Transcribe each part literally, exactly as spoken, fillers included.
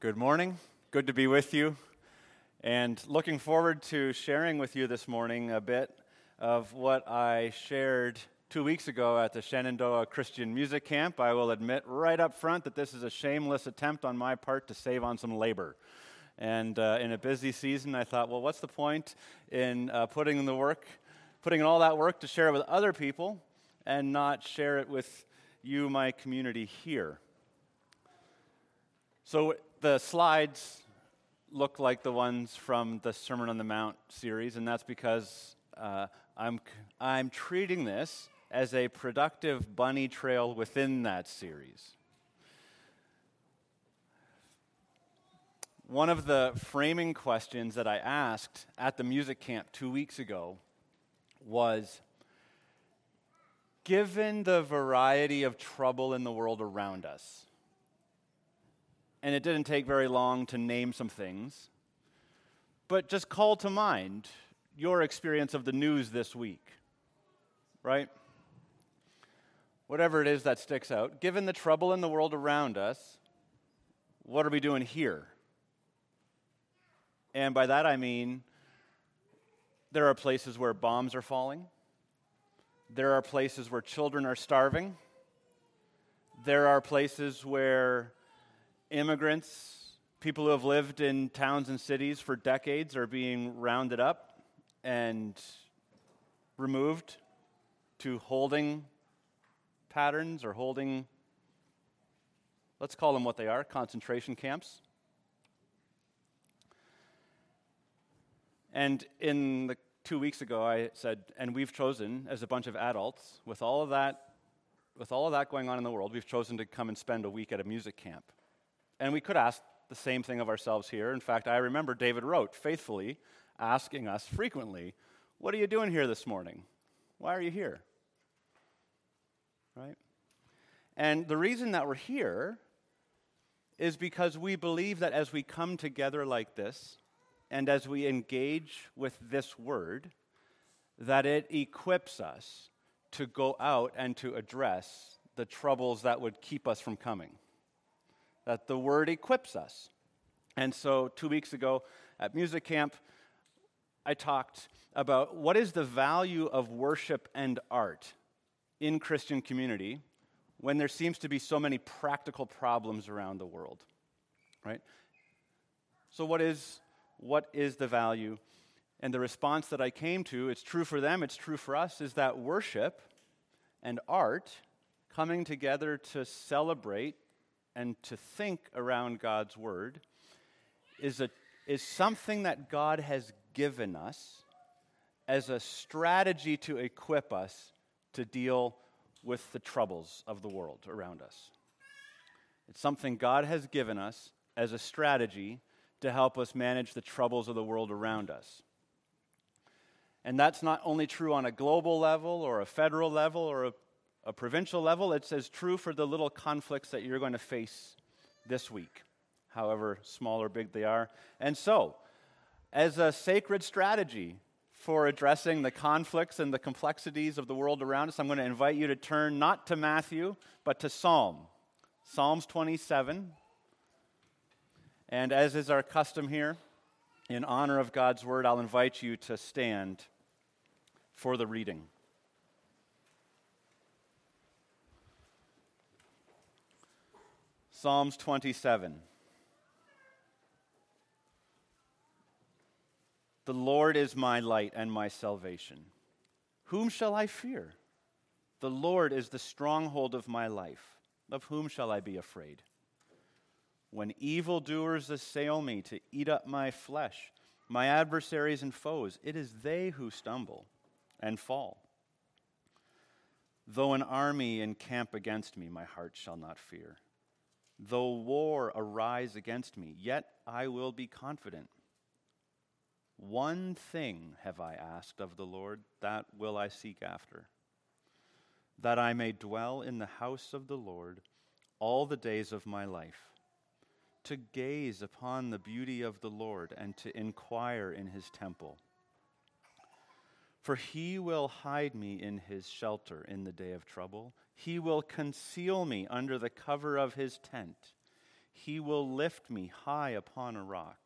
Good morning. Good to be with you. And looking forward to sharing with you this morning a bit of what I shared two weeks ago at the Shenandoah Christian Music Camp. I will admit right up front that this is a shameless attempt on my part to save on some labor. And uh, in a busy season, I thought, well, what's the point in uh, putting in the work, putting in all that work to share it with other people and not share it with you, my community here? So the slides look like the ones from the Sermon on the Mount series, and that's because uh, I'm I'm treating this as a productive bunny trail within that series. One of the framing questions that I asked at the music camp two weeks ago was, given the variety of trouble in the world around us, and it didn't take very long to name some things, but just call to mind your experience of the news this week, right? Whatever it is that sticks out, given the trouble in the world around us, what are we doing here? And by that I mean, there are places where bombs are falling. There are places where children are starving. There are places where immigrants, people who have lived in towns and cities for decades, are being rounded up and removed to holding patterns or holding, let's call them what they are, concentration camps. And in the two weeks ago, I said, and we've chosen as a bunch of adults, with all of that, with all of that going on in the world, we've chosen to come and spend a week at a music camp. And we could ask the same thing of ourselves here. In fact, I remember David Rote faithfully asking us frequently, what are you doing here this morning? Why are you here? Right? And the reason that we're here is because we believe that as we come together like this, and as we engage with this word, that it equips us to go out and to address the troubles that would keep us from coming. That the word equips us. And so two weeks ago at music camp, I talked about what is the value of worship and art in Christian community when there seems to be so many practical problems around the world, right? So what is what is the value? And the response that I came to, it's true for them, it's true for us, is that worship and art coming together to celebrate and to think around God's word is a is something that God has given us as a strategy to equip us to deal with the troubles of the world around us. It's something God has given us as a strategy to help us manage the troubles of the world around us. And that's not only true on a global level or a federal level or a A provincial level, it's as true for the little conflicts that you're going to face this week, however small or big they are. And so, as a sacred strategy for addressing the conflicts and the complexities of the world around us, I'm going to invite you to turn not to Matthew, but to Psalm. Psalms twenty-seven. And as is our custom here, in honor of God's word, I'll invite you to stand for the reading. Psalms twenty-seven. The Lord is my light and my salvation. Whom shall I fear? The Lord is the stronghold of my life. Of whom shall I be afraid? When evildoers assail me to eat up my flesh, my adversaries and foes, it is they who stumble and fall. Though an army encamp against me, my heart shall not fear. Though war arise against me, yet I will be confident. One thing have I asked of the Lord, that will I seek after, that I may dwell in the house of the Lord all the days of my life, to gaze upon the beauty of the Lord and to inquire in his temple. For he will hide me in his shelter in the day of trouble. He will conceal me under the cover of his tent. He will lift me high upon a rock.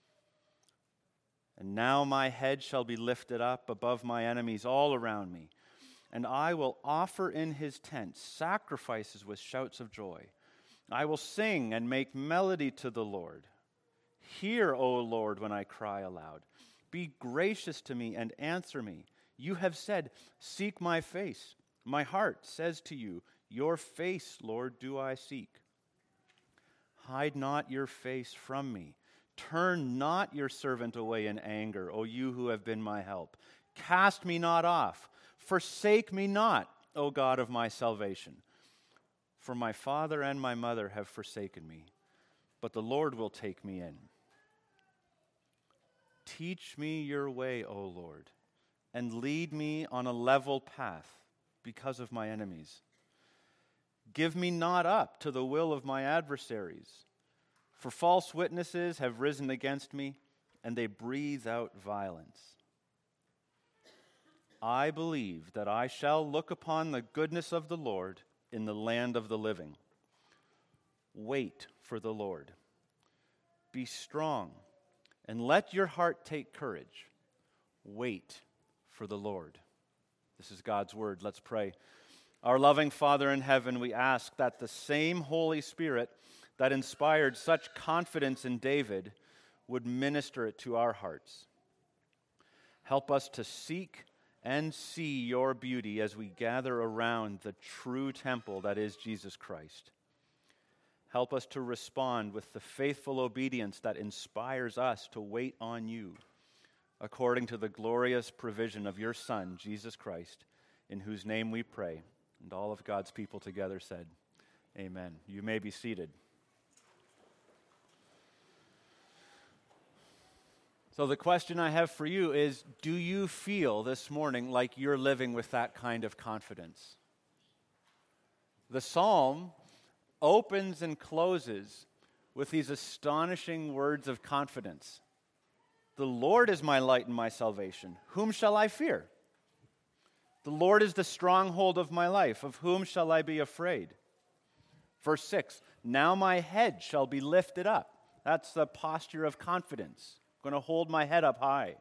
And now my head shall be lifted up above my enemies all around me. And I will offer in his tent sacrifices with shouts of joy. I will sing and make melody to the Lord. Hear, O Lord, when I cry aloud. Be gracious to me and answer me. You have said, seek my face. My heart says to you, your face, Lord, do I seek. Hide not your face from me. Turn not your servant away in anger, O you who have been my help. Cast me not off. Forsake me not, O God of my salvation. For my father and my mother have forsaken me, but the Lord will take me in. Teach me your way, O Lord, and lead me on a level path because of my enemies. Give me not up to the will of my adversaries, for false witnesses have risen against me, and they breathe out violence. I believe that I shall look upon the goodness of the Lord in the land of the living. Wait for the Lord. Be strong, and let your heart take courage. Wait for the Lord. This is God's word. Let's pray. Our loving Father in heaven, we ask that the same Holy Spirit that inspired such confidence in David would minister it to our hearts. Help us to seek and see your beauty as we gather around the true temple that is Jesus Christ. Help us to respond with the faithful obedience that inspires us to wait on you, according to the glorious provision of your Son, Jesus Christ, in whose name we pray. And all of God's people together said, amen. You may be seated. So the question I have for you is, do you feel this morning like you're living with that kind of confidence? The psalm opens and closes with these astonishing words of confidence. The Lord is my light and my salvation. Whom shall I fear? The Lord is the stronghold of my life. Of whom shall I be afraid? Verse six, now my head shall be lifted up. That's the posture of confidence. I'm going to hold my head up high.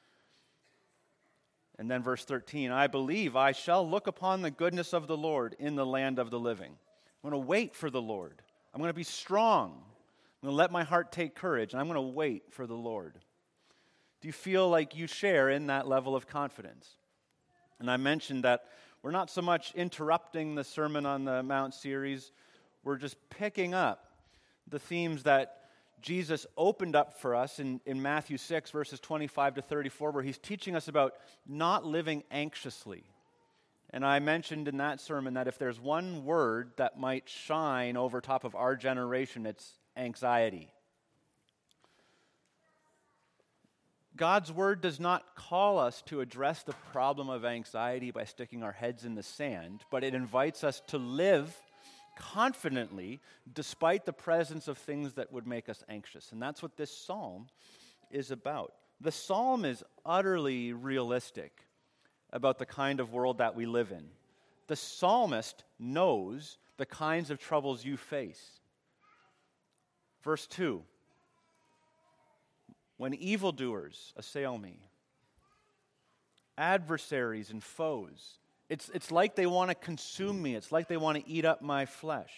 And then verse thirteen, I believe I shall look upon the goodness of the Lord in the land of the living. I'm going to wait for the Lord. I'm going to be strong. I'm going to let my heart take courage, and I'm going to wait for the Lord. Do you feel like you share in that level of confidence? And I mentioned that we're not so much interrupting the Sermon on the Mount series, we're just picking up the themes that Jesus opened up for us in, in Matthew six, verses twenty-five to thirty-four, where he's teaching us about not living anxiously. And I mentioned in that sermon that if there's one word that might shine over top of our generation, it's anxiety. God's word does not call us to address the problem of anxiety by sticking our heads in the sand, but it invites us to live confidently despite the presence of things that would make us anxious. And that's what this psalm is about. The psalm is utterly realistic about the kind of world that we live in. The psalmist knows the kinds of troubles you face. Verse two, when evildoers assail me, adversaries and foes, It's, it's like they want to consume me. It's like they want to eat up my flesh.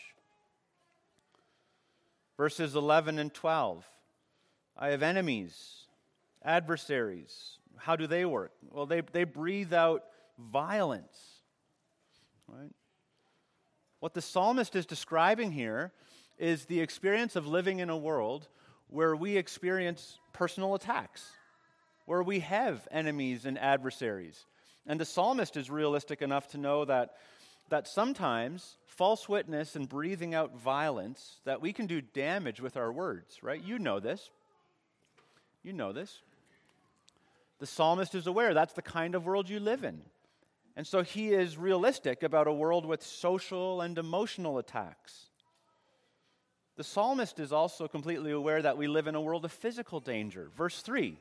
Verses eleven and twelve. I have enemies, adversaries. How do they work? Well, they, they breathe out violence. Right? What the psalmist is describing here is the experience of living in a world where we experience personal attacks, where we have enemies and adversaries. And the psalmist is realistic enough to know that, that sometimes false witness and breathing out violence, that we can do damage with our words, right? You know this. You know this. The psalmist is aware that's the kind of world you live in. And so he is realistic about a world with social and emotional attacks. The psalmist is also completely aware that we live in a world of physical danger. Verse three.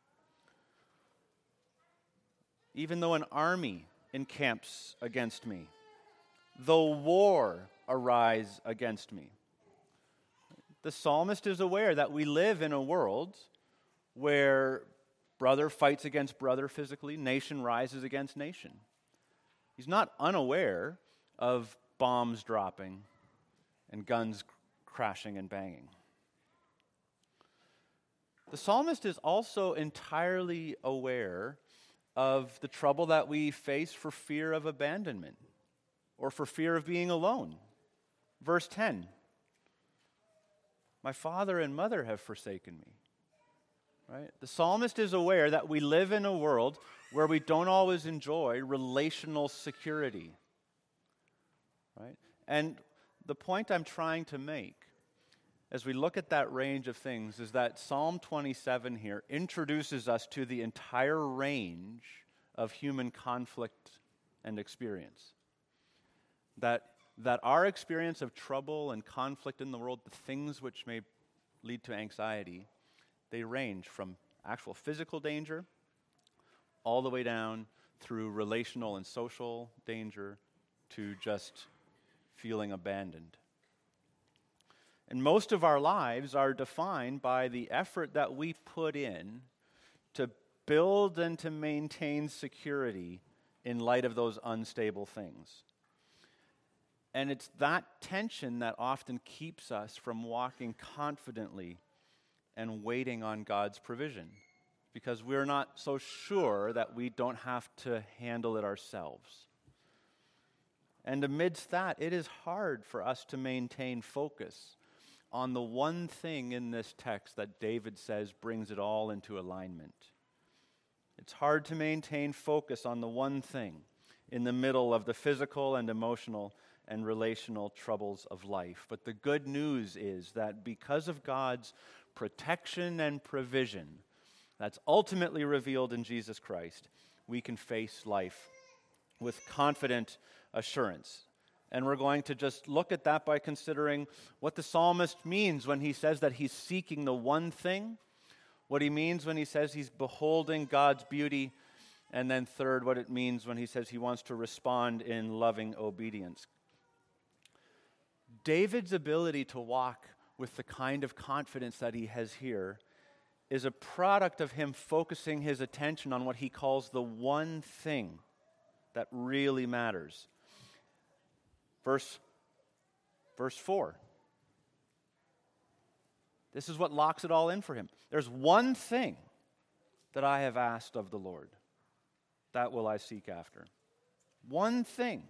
Even though an army encamps against me, though war arise against me. The psalmist is aware that we live in a world where brother fights against brother physically, nation rises against nation. He's not unaware of bombs dropping and guns crashing and banging. The psalmist is also entirely aware of the trouble that we face for fear of abandonment or for fear of being alone. Verse ten, my father and mother have forsaken me. Right? The psalmist is aware that we live in a world where we don't always enjoy relational security. Right? And the point I'm trying to make as we look at that range of things is that Psalm twenty-seven here introduces us to the entire range of human conflict and experience. That, that our experience of trouble and conflict in the world, the things which may lead to anxiety, they range from actual physical danger all the way down through relational and social danger to just feeling abandoned. And most of our lives are defined by the effort that we put in to build and to maintain security in light of those unstable things. And it's that tension that often keeps us from walking confidently and waiting on God's provision, because we're not so sure that we don't have to handle it ourselves. And amidst that, it is hard for us to maintain focus on the one thing in this text that David says brings it all into alignment. It's hard to maintain focus on the one thing in the middle of the physical and emotional and relational troubles of life. But the good news is that because of God's protection and provision that's ultimately revealed in Jesus Christ, we can face life with confident assurance. And we're going to just look at that by considering what the psalmist means when he says that he's seeking the one thing, what he means when he says he's beholding God's beauty, and then third, what it means when he says he wants to respond in loving obedience. David's ability to walk with the kind of confidence that he has here is a product of him focusing his attention on what he calls the one thing that really matters. Verse, verse four. This is what locks it all in for him. There's one thing that I have asked of the Lord. That will I seek after. One thing.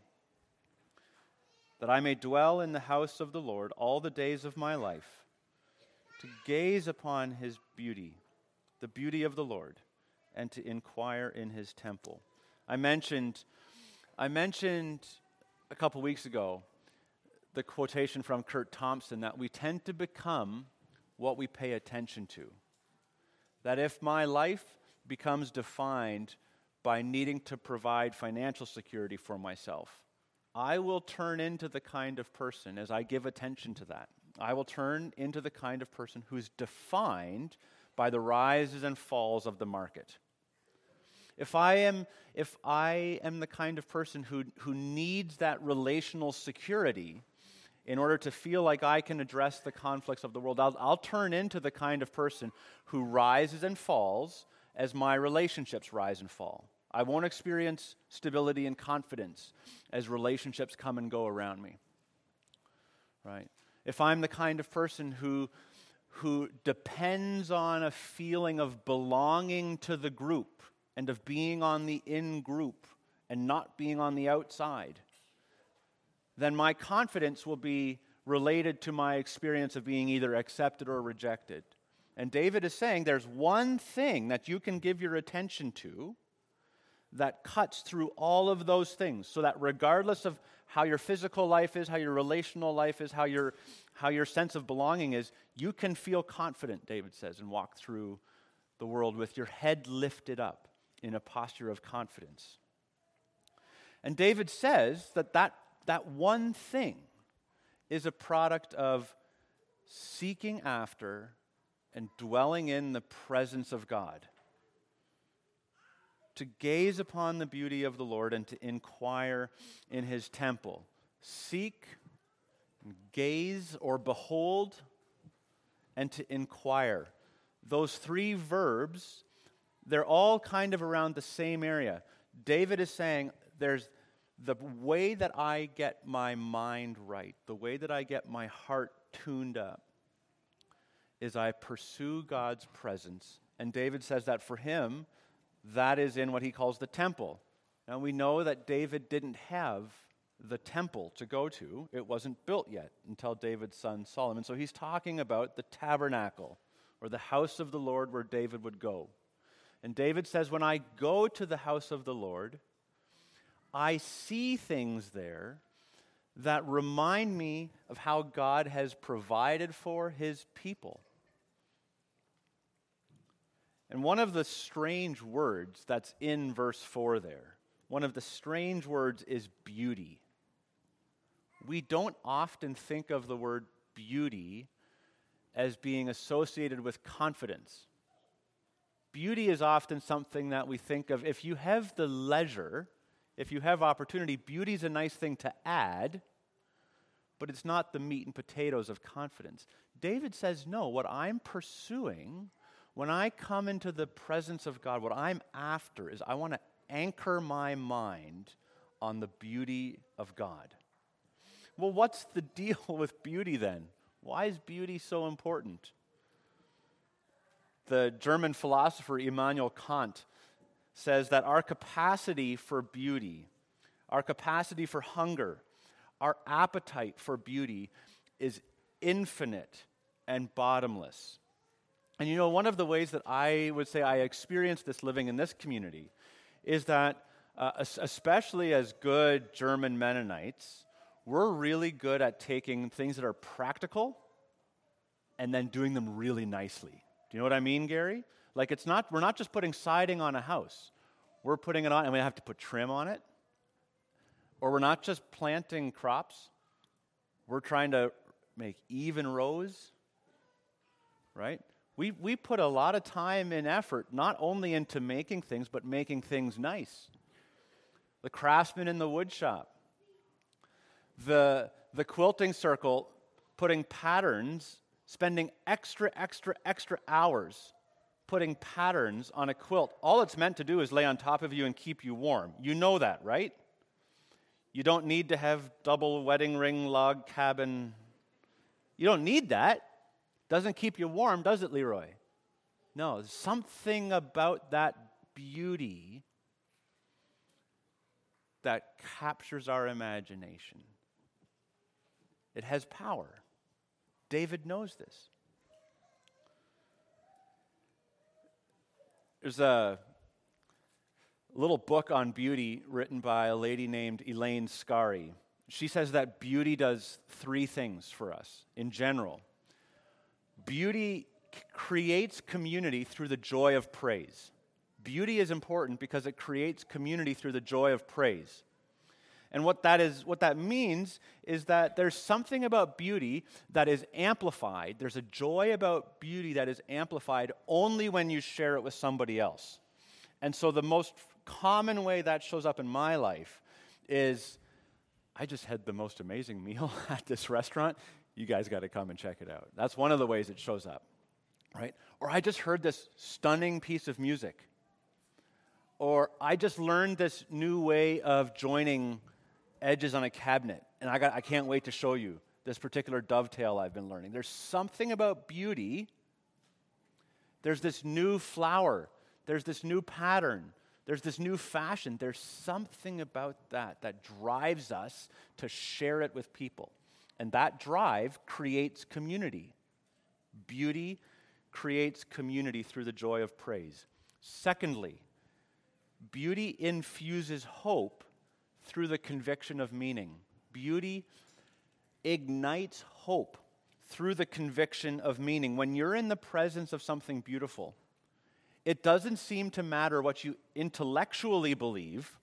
That I may dwell in the house of the Lord all the days of my life, to gaze upon his beauty, the beauty of the Lord, and to inquire in his temple. I mentioned, I mentioned a couple weeks ago the quotation from Kurt Thompson that we tend to become what we pay attention to. That if my life becomes defined by needing to provide financial security for myself, I will turn into the kind of person, as I give attention to that, I will turn into the kind of person who's defined by the rises and falls of the market. If I am, if I am the kind of person who, who needs that relational security in order to feel like I can address the conflicts of the world, I'll, I'll turn into the kind of person who rises and falls as my relationships rise and fall. I won't experience stability and confidence as relationships come and go around me. Right? If I'm the kind of person who, who depends on a feeling of belonging to the group and of being on the in-group and not being on the outside, then my confidence will be related to my experience of being either accepted or rejected. And David is saying there's one thing that you can give your attention to that cuts through all of those things, so that regardless of how your physical life is, how your relational life is, how your, how your sense of belonging is, you can feel confident, David says, and walk through the world with your head lifted up in a posture of confidence. And David says that that, that one thing is a product of seeking after and dwelling in the presence of God. To gaze upon the beauty of the Lord and to inquire in his temple. Seek, gaze, or behold and to inquire. Those three verbs, they're all kind of around the same area. David is saying there's the way that I get my mind right, the way that I get my heart tuned up, is I pursue God's presence. And David says that for him, that is in what he calls the temple. Now we know that David didn't have the temple to go to. It wasn't built yet until David's son Solomon. So he's talking about the tabernacle, or the house of the Lord where David would go. And David says, when I go to the house of the Lord, I see things there that remind me of how God has provided for his people. And one of the strange words that's in verse four there, one of the strange words is beauty. We don't often think of the word beauty as being associated with confidence. Beauty is often something that we think of, if you have the leisure, if you have opportunity, beauty is a nice thing to add, but it's not the meat and potatoes of confidence. David says, no, what I'm pursuing, when I come into the presence of God, what I'm after is I want to anchor my mind on the beauty of God. Well, what's the deal with beauty then? Why is beauty so important? The German philosopher Immanuel Kant says that our capacity for beauty, our capacity for hunger, our appetite for beauty is infinite and bottomless. And you know, one of the ways that I would say I experienced this living in this community is that, uh, especially as good German Mennonites, we're really good at taking things that are practical and then doing them really nicely. Do you know what I mean, Gary? Like, it's not, we're not just putting siding on a house. We're putting it on, and we have to put trim on it. Or we're not just planting crops. We're trying to make even rows, right? We we put a lot of time and effort, not only into making things, but making things nice. The craftsman in the wood shop. The, the quilting circle, putting patterns, spending extra, extra, extra hours putting patterns on a quilt. All it's meant to do is lay on top of you and keep you warm. You know that, right? You don't need to have double wedding ring log cabin. You don't need that. Doesn't keep you warm, does it, Leroy? No, there's something about that beauty that captures our imagination. It has power. David knows this. There's a little book on beauty written by a lady named Elaine Scarry. She says that beauty does three things for us in general. Beauty c- creates community through the joy of praise. Beauty is important because it creates community through the joy of praise. And what that is, what that means is that there's something about beauty that is amplified. There's a joy about beauty that is amplified only when you share it with somebody else. And so the most common way that shows up in my life is, I just had the most amazing meal at this restaurant. You guys got to come and check it out. That's one of the ways it shows up, right? Or I just heard this stunning piece of music. Or I just learned this new way of joining edges on a cabinet, and I got I can't wait to show you this particular dovetail I've been learning. There's something about beauty. There's this new flower. There's this new pattern. There's this new fashion. There's something about that that drives us to share it with people. And that drive creates community. Beauty creates community through the joy of praise. Secondly, beauty infuses hope through the conviction of meaning. Beauty ignites hope through the conviction of meaning. When you're in the presence of something beautiful, it doesn't seem to matter what you intellectually believe.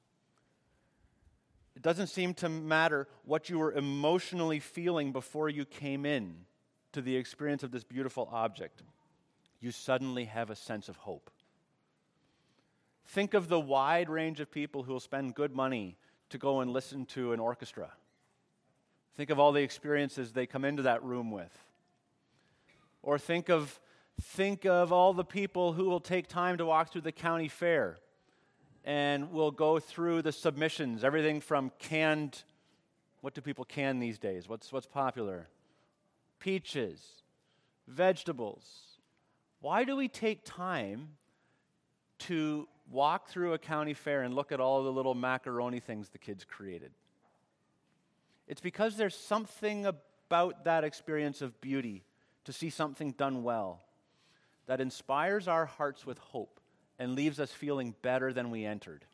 It doesn't seem to matter what you were emotionally feeling before you came in to the experience of this beautiful object. You suddenly have a sense of hope. Think of the wide range of people who will spend good money to go and listen to an orchestra. Think of all the experiences they come into that room with. Or think of, think of all the people who will take time to walk through the county fair and will go through the submissions, everything from canned, what do people can these days? What's, what's popular? Peaches, vegetables. Why do we take time to walk through a county fair and look at all the little macaroni things the kids created? It's because there's something about that experience of beauty, to see something done well, that inspires our hearts with hope and leaves us feeling better than we entered.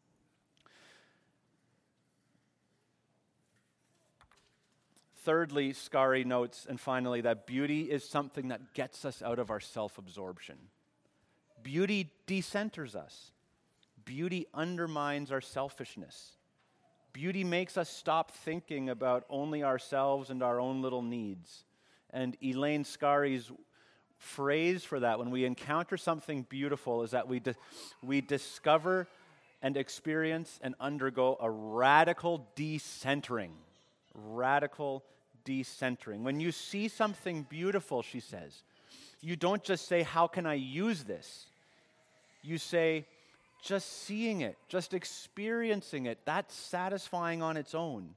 Thirdly, Scarry notes, and finally, that beauty is something that gets us out of our self-absorption. Beauty decenters us. Beauty undermines our selfishness. Beauty makes us stop thinking about only ourselves and our own little needs. And Elaine Scarry's phrase for that, when we encounter something beautiful, is that we di- we discover and experience and undergo a radical decentering. Radical decentering. When you see something beautiful, she says, you don't just say, how can I use this? You say, just seeing it, just experiencing it, that's satisfying on its own.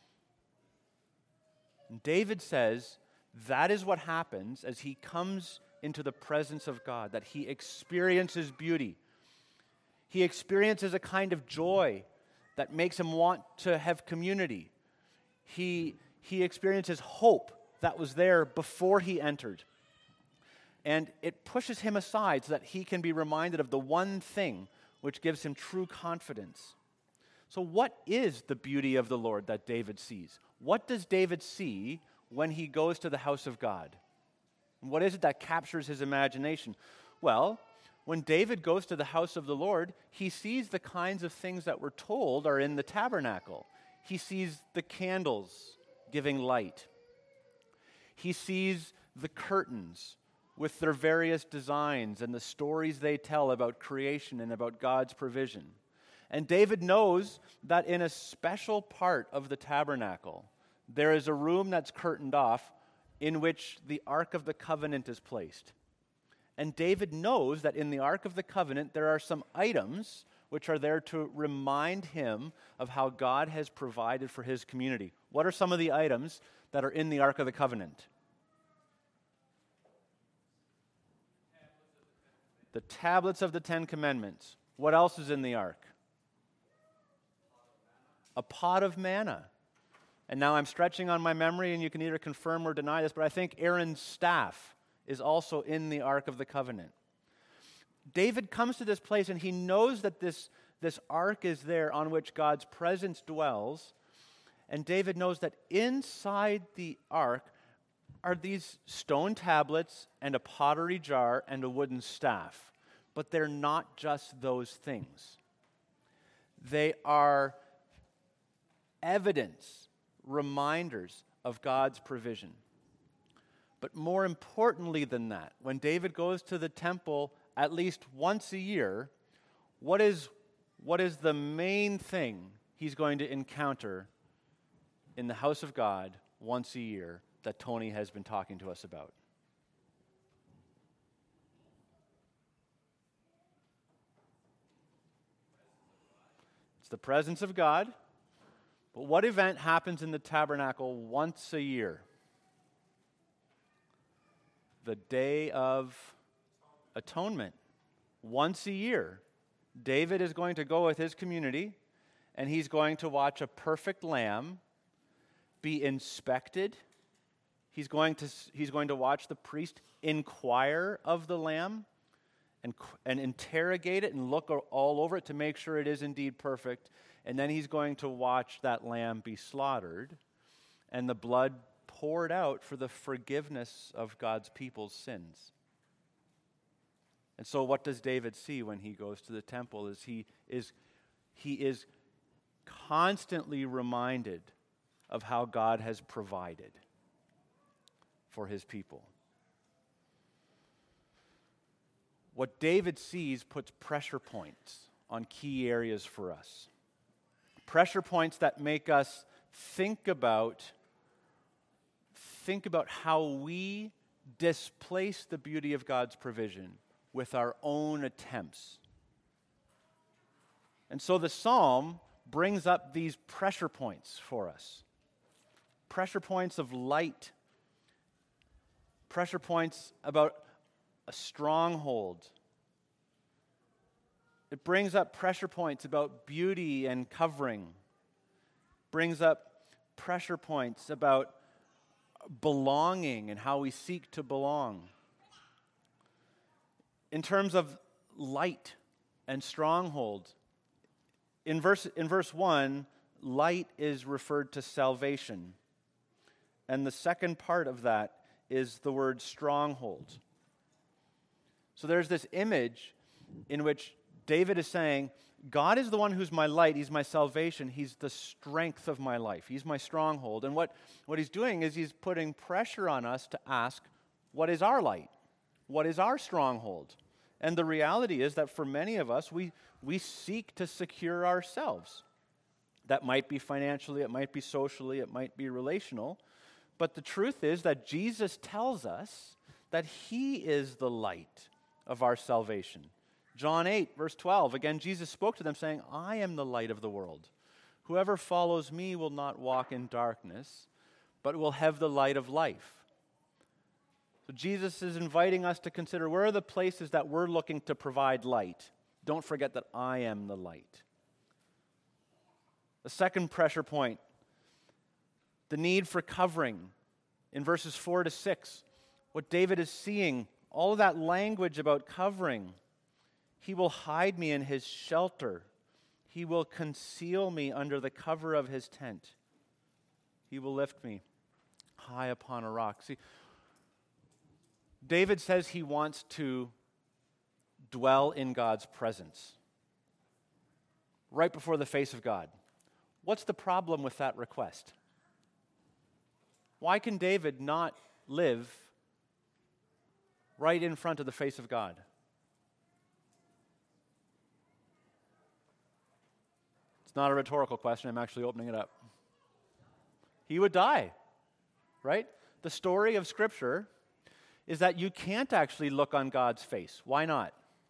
And David says, that is what happens as he comes into the presence of God, that he experiences beauty. He experiences a kind of joy that makes him want to have community. He, he experiences hope that was there before he entered. And it pushes him aside so that he can be reminded of the one thing which gives him true confidence. So what is the beauty of the Lord that David sees? What does David see when he goes to the house of God? And what is it that captures his imagination? Well, when David goes to the house of the Lord, he sees the kinds of things that we're told are in the tabernacle. He sees the candles giving light. He sees the curtains with their various designs and the stories they tell about creation and about God's provision. And David knows that in a special part of the tabernacle, there is a room that's curtained off in which the Ark of the Covenant is placed. And David knows that in the Ark of the Covenant there are some items which are there to remind him of how God has provided for his community. What are some of the items that are in the Ark of the Covenant? The tablets of the Ten Commandments. What else is in the Ark? A pot of manna. And now I'm stretching on my memory, and you can either confirm or deny this, but I think Aaron's staff is also in the Ark of the Covenant. David comes to this place, and he knows that this, this ark is there on which God's presence dwells, and David knows that inside the ark are these stone tablets and a pottery jar and a wooden staff. But they're not just those things. They are evidence, reminders of God's provision. But more importantly than that, when David goes to the temple at least once a year, what is, what is the main thing he's going to encounter in the house of God once a year that Tony has been talking to us about? It's the presence of God. But what event happens in the tabernacle once a year? The Day of Atonement. Once a year, David is going to go with his community, and he's going to watch a perfect lamb be inspected. He's going to, he's going to watch the priest inquire of the lamb and, and interrogate it and look all over it to make sure it is indeed perfect. And then he's going to watch that lamb be slaughtered and the blood poured out for the forgiveness of God's people's sins. And so what does David see when he goes to the temple? Is he is he is constantly reminded of how God has provided for his people. What David sees puts pressure points on key areas for us. Pressure points that make us think about think about how we displace the beauty of God's provision with our own attempts. And so the psalm brings up these pressure points for us. Pressure points of light. Pressure points about a stronghold. It brings up pressure points about beauty and covering. Brings up pressure points about belonging and how we seek to belong. In terms of light and stronghold, in verse, in verse one, light is referred to salvation. And the second part of that is the word stronghold. So there's this image in which David is saying, God is the one who's my light, he's my salvation, he's the strength of my life, he's my stronghold. And what, what he's doing is he's putting pressure on us to ask, what is our light? What is our stronghold? And the reality is that for many of us, we, we seek to secure ourselves. That might be financially, it might be socially, it might be relational. But the truth is that Jesus tells us that he is the light of our salvation. John eight, verse twelve, again, Jesus spoke to them saying, I am the light of the world. Whoever follows me will not walk in darkness, but will have the light of life. So Jesus is inviting us to consider where are the places that we're looking to provide light. Don't forget that I am the light. The second pressure point, the need for covering. In verses four to six, what David is seeing, all of that language about covering. He will hide me in his shelter. He will conceal me under the cover of his tent. He will lift me high upon a rock. See, David says he wants to dwell in God's presence, right before the face of God. What's the problem with that request? Why can David not live right in front of the face of God? It's not a rhetorical question. I'm actually opening it up. He would die, right? The story of Scripture is that you can't actually look on God's face. Why not?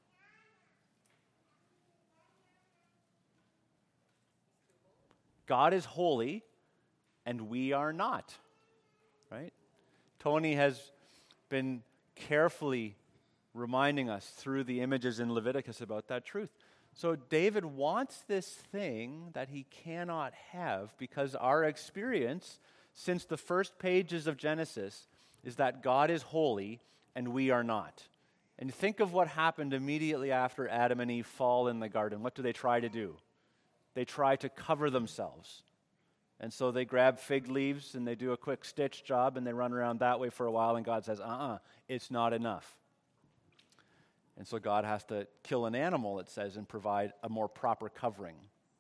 God is holy, and we are not, right? Tony has been carefully reminding us through the images in Leviticus about that truth. So David wants this thing that he cannot have because our experience since the first pages of Genesis is that God is holy and we are not. And think of what happened immediately after Adam and Eve fall in the garden. What do they try to do? They try to cover themselves. And so they grab fig leaves and they do a quick stitch job and they run around that way for a while, and God says, uh-uh, it's not enough. And so God has to kill an animal, it says, and provide a more proper covering.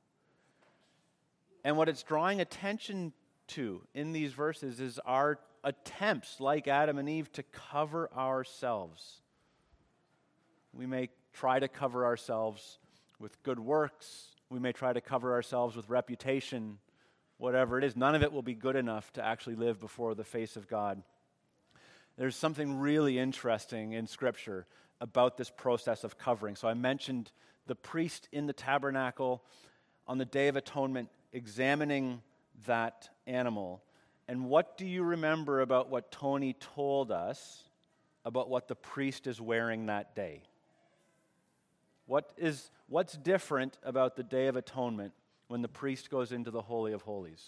And what it's drawing attention to in these verses is our attempts, like Adam and Eve, to cover ourselves. We may try to cover ourselves with good works. We may try to cover ourselves with reputation, whatever it is. None of it will be good enough to actually live before the face of God. There's something really interesting in Scripture about this process of covering. So I mentioned the priest in the tabernacle on the Day of Atonement examining that animal. And what do you remember about what Tony told us about what the priest is wearing that day? What is, what's different about the Day of Atonement when the priest goes into the Holy of Holies?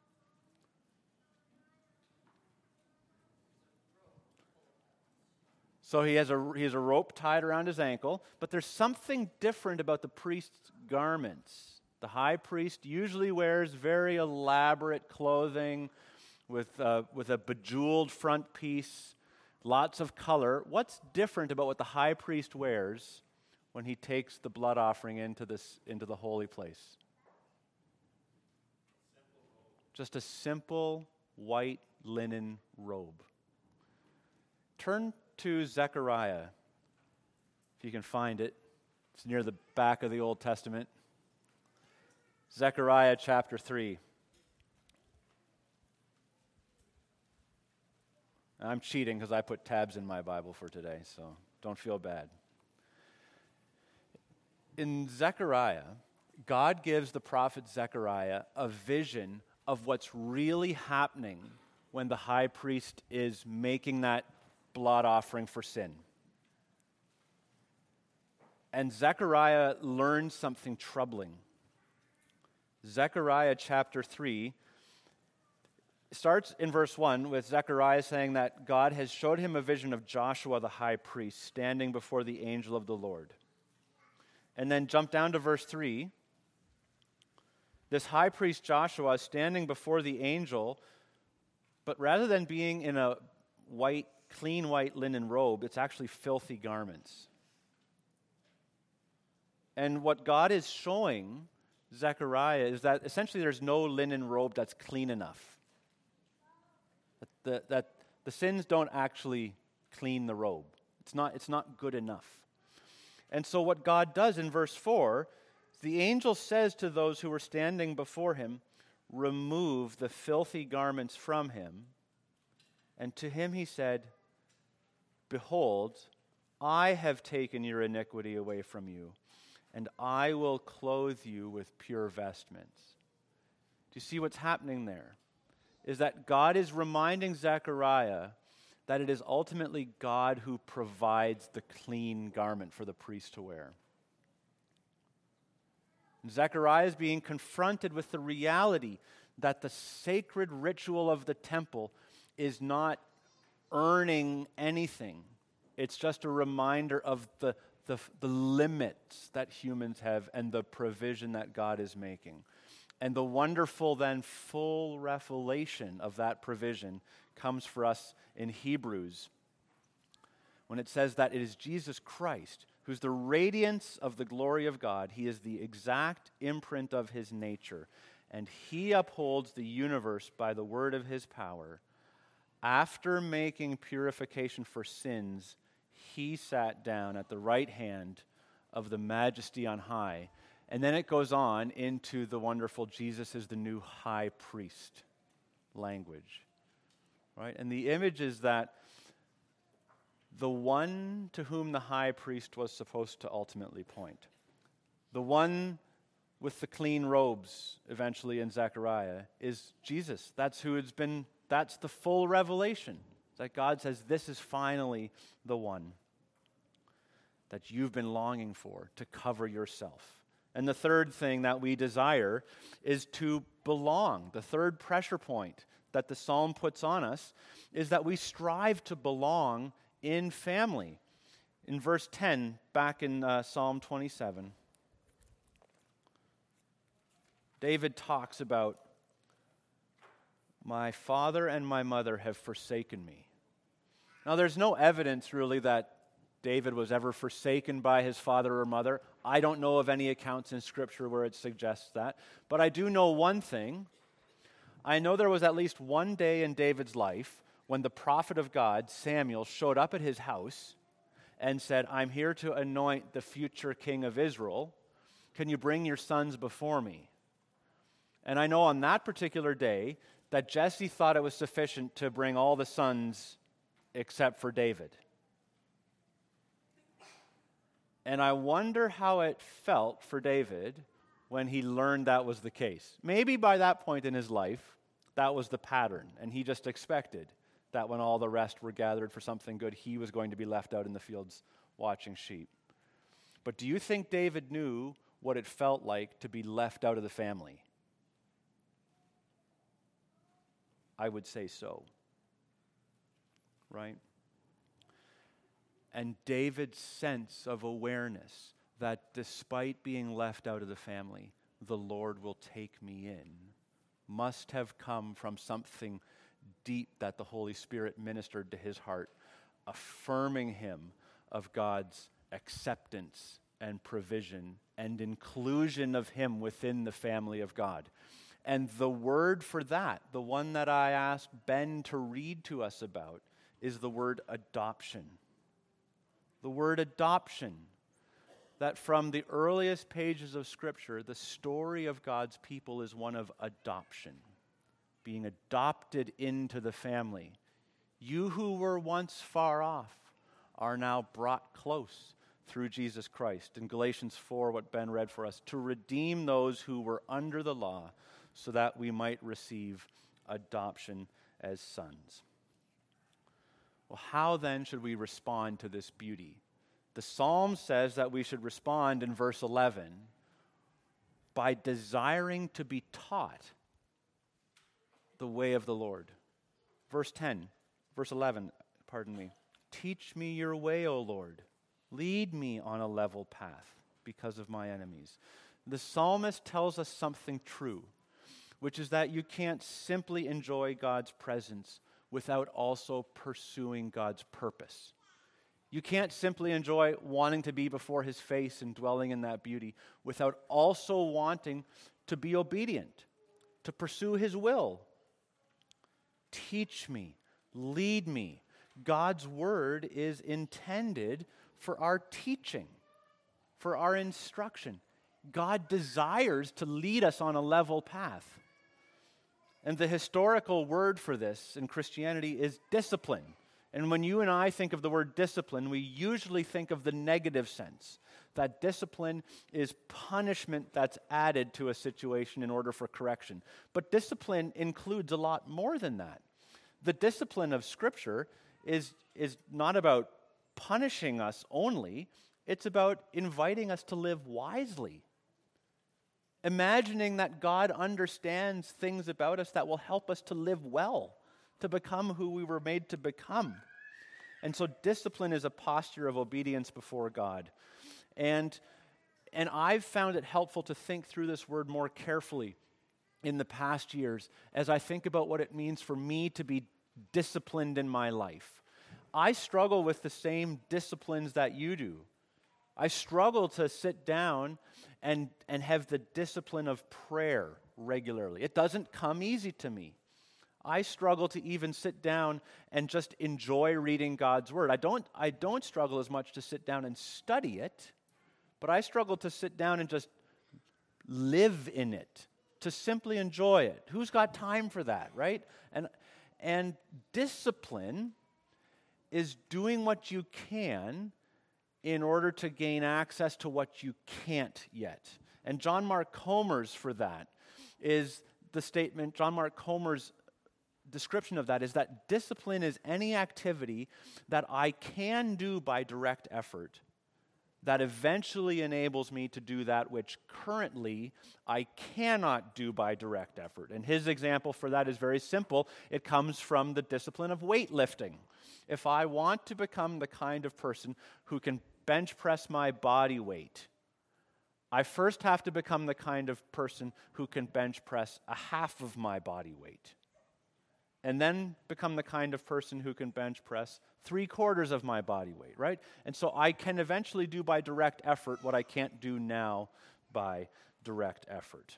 So he has a he has a rope tied around his ankle, but there's something different about the priest's garments. The high priest usually wears very elaborate clothing with uh, with a bejeweled front piece, lots of color. What's different about what the high priest wears when he takes the blood offering into this into the holy place? Just a simple white linen robe. Turn to Zechariah, if you can find it. It's near the back of the Old Testament. Zechariah chapter three. Uh, I'm cheating because I put tabs in my Bible for today, so don't feel bad. In Zechariah, God gives the prophet Zechariah a vision of what's really happening when the high priest is making that blood offering for sin. And Zechariah learns something troubling. Zechariah chapter three starts in verse one with Zechariah saying that God has showed him a vision of Joshua the high priest standing before the angel of the Lord. And then jump down to verse three. This high priest Joshua is standing before the angel, but rather than being in a white, clean white linen robe, it's actually filthy garments. And what God is showing Zechariah is that essentially there's no linen robe that's clean enough. That the, that the sins don't actually clean the robe. It's not, it's not good enough. And so what God does in verse four, the angel says to those who were standing before him, remove the filthy garments from him. And to him he said, behold, I have taken your iniquity away from you, and I will clothe you with pure vestments. Do you see what's happening there? Is that God is reminding Zechariah that it is ultimately God who provides the clean garment for the priest to wear. And Zechariah is being confronted with the reality that the sacred ritual of the temple is not earning anything. It's just a reminder of the, the, the limits that humans have and the provision that God is making. And the wonderful, then, full revelation of that provision comes for us in Hebrews when it says that it is Jesus Christ who's the radiance of the glory of God. He is the exact imprint of his nature, and he upholds the universe by the word of his power. After making purification for sins, he sat down at the right hand of the majesty on high. And then it goes on into the wonderful Jesus is the new high priest language. Right? And the image is that the one to whom the high priest was supposed to ultimately point, the one with the clean robes eventually in Zechariah, is Jesus. That's who it's been, that's the full revelation. That God says this is finally the one that you've been longing for to cover yourself. And the third thing that we desire is to belong. The third pressure point that the psalm puts on us is that we strive to belong in family. In verse ten, back in uh, Psalm twenty-seven, David talks about, my father and my mother have forsaken me. Now, there's no evidence really that David was ever forsaken by his father or mother. I don't know of any accounts in Scripture where it suggests that. But I do know one thing. I know there was at least one day in David's life when the prophet of God, Samuel, showed up at his house and said, I'm here to anoint the future king of Israel. Can you bring your sons before me? And I know on that particular day that Jesse thought it was sufficient to bring all the sons except for David. And I wonder how it felt for David when he learned that was the case. Maybe by that point in his life, that was the pattern, and he just expected that when all the rest were gathered for something good, he was going to be left out in the fields watching sheep. But do you think David knew what it felt like to be left out of the family? I would say so. Right? And David's sense of awareness that despite being left out of the family, the Lord will take me in, must have come from something deep that the Holy Spirit ministered to his heart, affirming him of God's acceptance and provision and inclusion of him within the family of God. And the word for that, the one that I asked Ben to read to us about, is the word adoption. The word adoption, that from the earliest pages of Scripture, the story of God's people is one of adoption, being adopted into the family. You who were once far off are now brought close through Jesus Christ. In Galatians four, what Ben read for us, to redeem those who were under the law so that we might receive adoption as sons. Well, how then should we respond to this beauty? The Psalm says that we should respond in verse eleven by desiring to be taught the way of the Lord. Verse ten, verse eleven, pardon me. Teach me your way, O Lord. Lead me on a level path because of my enemies. The psalmist tells us something true, which is that you can't simply enjoy God's presence without also pursuing God's purpose. You can't simply enjoy wanting to be before his face and dwelling in that beauty without also wanting to be obedient, to pursue his will. Teach me, lead me. God's word is intended for our teaching, for our instruction. God desires to lead us on a level path. And the historical word for this in Christianity is discipline. And when you and I think of the word discipline, we usually think of the negative sense. That discipline is punishment that's added to a situation in order for correction. But discipline includes a lot more than that. The discipline of Scripture is, is not about punishing us only. It's about inviting us to live wisely. Imagining that God understands things about us that will help us to live well, to become who we were made to become. And so discipline is a posture of obedience before God. And, and I've found it helpful to think through this word more carefully in the past years as I think about what it means for me to be disciplined in my life. I struggle with the same disciplines that you do. I struggle to sit down and, and have the discipline of prayer regularly. It doesn't come easy to me. I struggle to even sit down and just enjoy reading God's word. I don't, I don't struggle as much to sit down and study it, but I struggle to sit down and just live in it, to simply enjoy it. Who's got time for that, right? And, and discipline is doing what you can in order to gain access to what you can't yet. And John Mark Comer's for that is the statement, John Mark Comer's description of that is that discipline is any activity that I can do by direct effort that eventually enables me to do that which currently I cannot do by direct effort. And his example for that is very simple. It comes from the discipline of weightlifting. If I want to become the kind of person who can bench press my body weight, I first have to become the kind of person who can bench press a half of my body weight. And then become the kind of person who can bench press three quarters of my body weight, right? And so I can eventually do by direct effort what I can't do now by direct effort.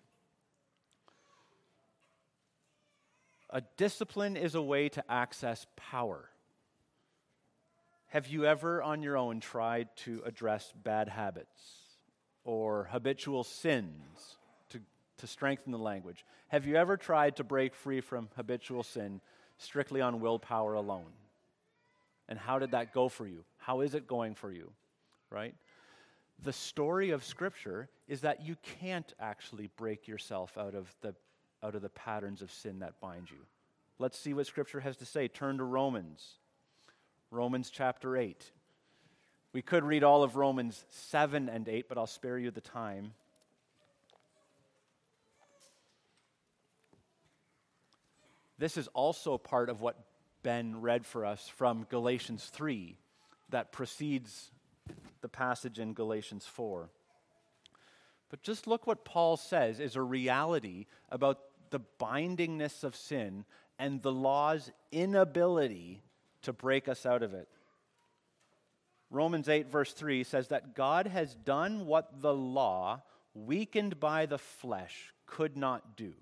A discipline is a way to access power. Have you ever on your own tried to address bad habits or habitual sins? To strengthen the language. Have you ever tried to break free from habitual sin strictly on willpower alone? And how did that go for you? How is it going for you? Right? The story of Scripture is that you can't actually break yourself out of the out of the patterns of sin that bind you. Let's see what Scripture has to say. Turn to Romans. Romans chapter eight. We could read all of Romans seven and eight, but I'll spare you the time. This is also part of what Ben read for us from Galatians three that precedes the passage in Galatians four. But just look what Paul says is a reality about the bindingness of sin and the law's inability to break us out of it. Romans eight verse three says that God has done what the law, weakened by the flesh, could not do,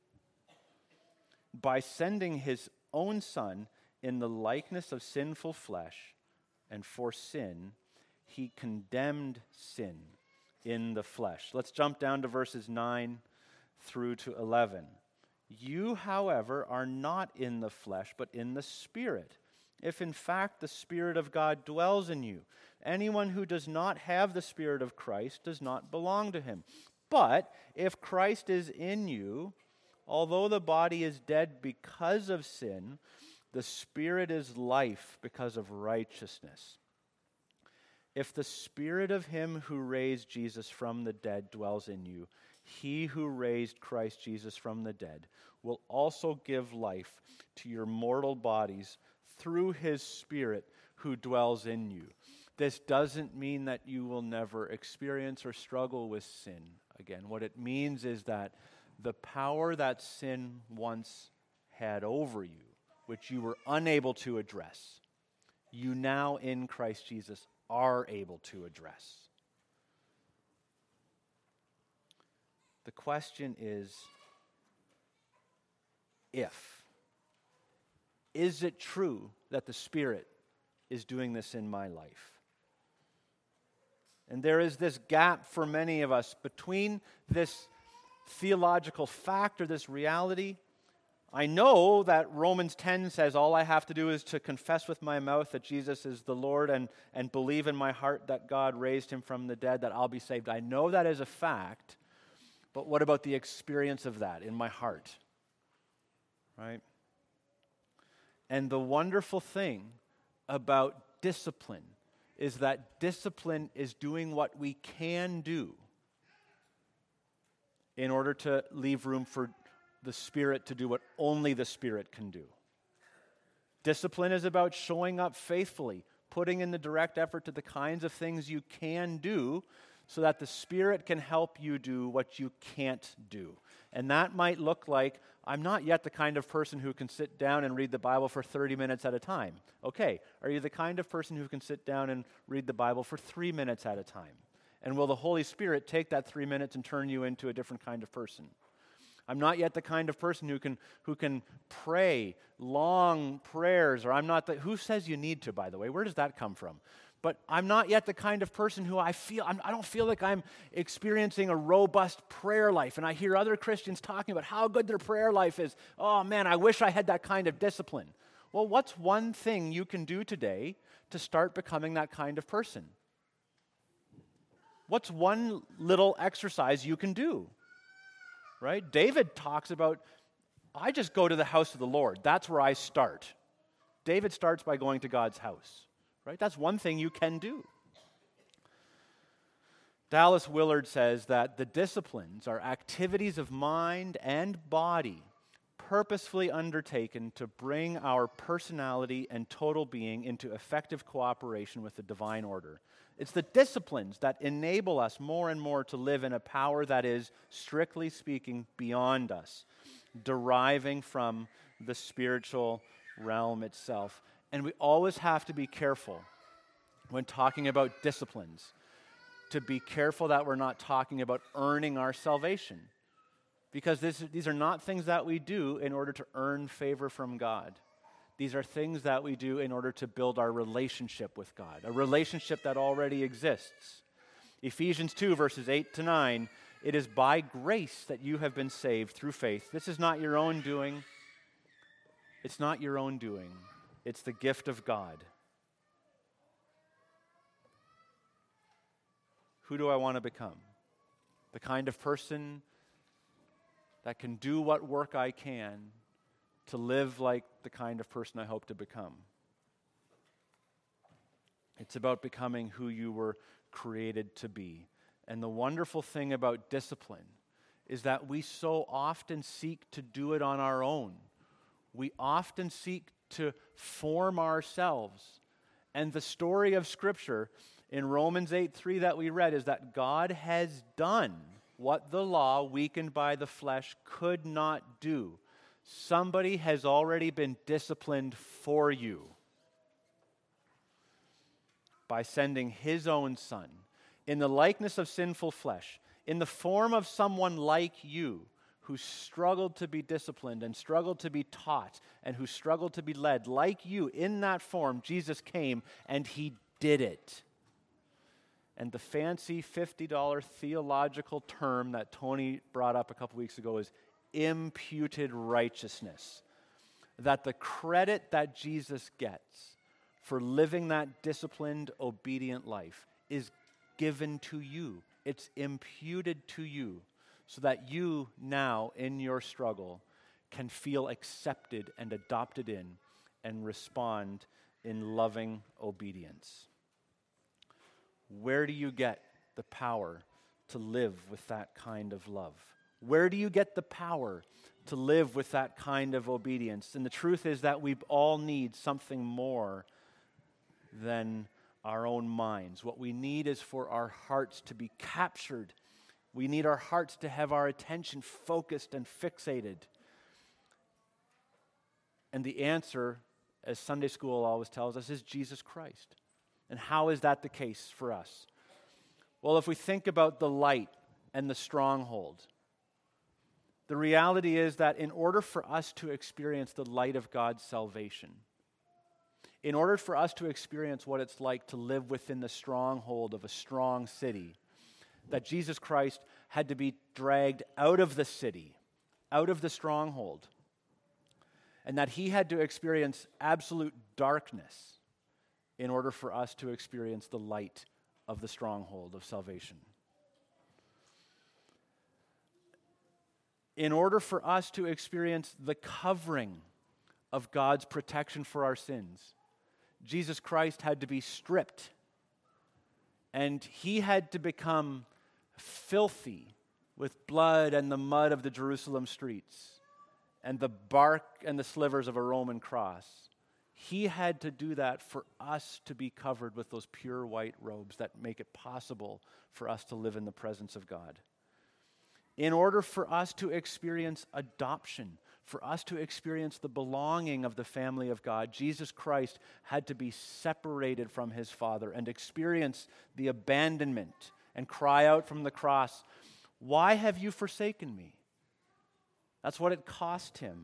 by sending his own Son in the likeness of sinful flesh, and for sin, he condemned sin in the flesh. Let's jump down to verses nine through to eleven. You, however, are not in the flesh, but in the Spirit, if in fact the Spirit of God dwells in you. Anyone who does not have the Spirit of Christ does not belong to him. But if Christ is in you, although the body is dead because of sin, the Spirit is life because of righteousness. If the Spirit of him who raised Jesus from the dead dwells in you, he who raised Christ Jesus from the dead will also give life to your mortal bodies through his Spirit who dwells in you. This doesn't mean that you will never experience or struggle with sin again. What it means is that the power that sin once had over you, which you were unable to address, you now in Christ Jesus are able to address. The question is, if. Is it true that the Spirit is doing this in my life? And there is this gap for many of us between this theological fact or this reality. I know that Romans ten says all I have to do is to confess with my mouth that Jesus is the Lord and, and believe in my heart that God raised him from the dead, that I'll be saved. I know that is a fact, but what about the experience of that in my heart? Right? And the wonderful thing about discipline is that discipline is doing what we can do in order to leave room for the Spirit to do what only the Spirit can do. Discipline is about showing up faithfully, putting in the direct effort to the kinds of things you can do so that the Spirit can help you do what you can't do. And that might look like, I'm not yet the kind of person who can sit down and read the Bible for thirty minutes at a time. Okay, are you the kind of person who can sit down and read the Bible for three minutes at a time? And will the Holy Spirit take that three minutes and turn you into a different kind of person? I'm not yet the kind of person who can who can pray long prayers, or I'm not the, who says you need to, by the way? Where does that come from? But I'm not yet the kind of person who I feel, I'm, I don't feel like I'm experiencing a robust prayer life. And I hear other Christians talking about how good their prayer life is. Oh man, I wish I had that kind of discipline. Well, what's one thing you can do today to start becoming that kind of person? What's one little exercise you can do? Right? David talks about, I just go to the house of the Lord. That's where I start. David starts by going to God's house. Right? That's one thing you can do. Dallas Willard says that the disciplines are activities of mind and body purposefully undertaken to bring our personality and total being into effective cooperation with the divine order. It's the disciplines that enable us more and more to live in a power that is, strictly speaking, beyond us, deriving from the spiritual realm itself. And we always have to be careful when talking about disciplines, to be careful that we're not talking about earning our salvation. Because this, these are not things that we do in order to earn favor from God. These are things that we do in order to build our relationship with God, a relationship that already exists. Ephesians two, verses eight to nine, it is by grace that you have been saved through faith. This is not your own doing. It's not your own doing. It's the gift of God. Who do I want to become? The kind of person that can do what work I can to live like the kind of person I hope to become. It's about becoming who you were created to be. And the wonderful thing about discipline is that we so often seek to do it on our own. We often seek to form ourselves. And the story of Scripture in Romans eight three that we read is that God has done what the law, weakened by the flesh, could not do. Somebody has already been disciplined for you by sending his own Son in the likeness of sinful flesh, in the form of someone like you, who struggled to be disciplined and struggled to be taught and who struggled to be led. Like you, in that form, Jesus came and he did it. And the fancy fifty dollars theological term that Tony brought up a couple weeks ago is imputed righteousness. that the credit that Jesus gets for living that disciplined, obedient life is given to you. It's imputed to you so that you now, in your struggle, can feel accepted and adopted in and respond in loving obedience. Where do you get the power to live with that kind of love? Where do you get the power to live with that kind of obedience? And the truth is that we all need something more than our own minds. What we need is for our hearts to be captured. We need our hearts to have our attention focused and fixated. And the answer, as Sunday school always tells us, is Jesus Christ. And how is that the case for us? Well, if we think about the light and the stronghold, the reality is that in order for us to experience the light of God's salvation, in order for us to experience what it's like to live within the stronghold of a strong city, that Jesus Christ had to be dragged out of the city, out of the stronghold, and that he had to experience absolute darkness in order for us to experience the light of the stronghold of salvation. In order for us to experience the covering of God's protection for our sins, Jesus Christ had to be stripped, and he had to become filthy with blood and the mud of the Jerusalem streets and the bark and the slivers of a Roman cross. He had to do that for us to be covered with those pure white robes that make it possible for us to live in the presence of God. In order for us to experience adoption, for us to experience the belonging of the family of God, Jesus Christ had to be separated from his Father and experience the abandonment and cry out from the cross, "Why have you forsaken me?" That's what it cost him.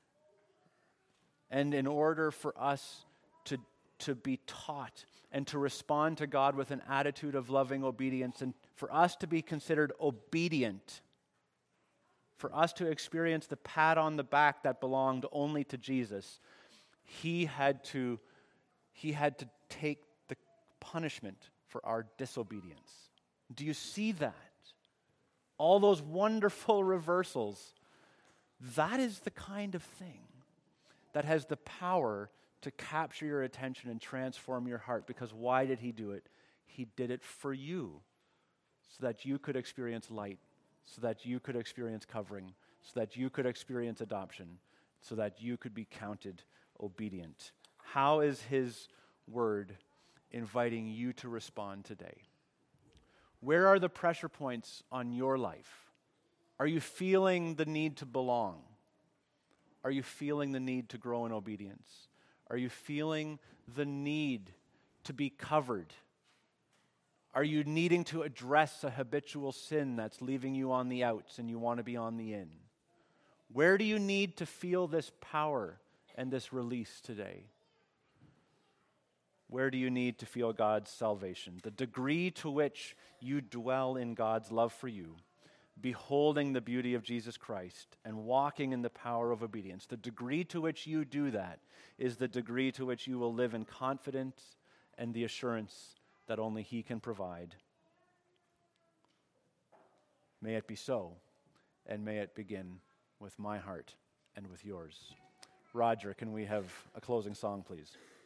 And in order for us to, to be taught and to respond to God with an attitude of loving obedience, and for us to be considered obedient, for us to experience the pat on the back that belonged only to Jesus, he had to, he had to take the punishment for our disobedience. Do you see that? All those wonderful reversals. That is the kind of thing that has the power to capture your attention and transform your heart. Because why did he do it? He did it for you, so that you could experience light, so that you could experience covering, so that you could experience adoption, so that you could be counted obedient. How is his word inviting you to respond today? Where are the pressure points on your life? Are you feeling the need to belong? Are you feeling the need to grow in obedience? Are you feeling the need to be covered? Are you needing to address a habitual sin that's leaving you on the outs and you want to be on the in? Where do you need to feel this power and this release today? Where do you need to feel God's salvation? The degree to which you dwell in God's love for you, beholding the beauty of Jesus Christ and walking in the power of obedience, the degree to which you do that is the degree to which you will live in confidence and the assurance that only he can provide. May it be so, and may it begin with my heart and with yours. Roger, can we have a closing song, please?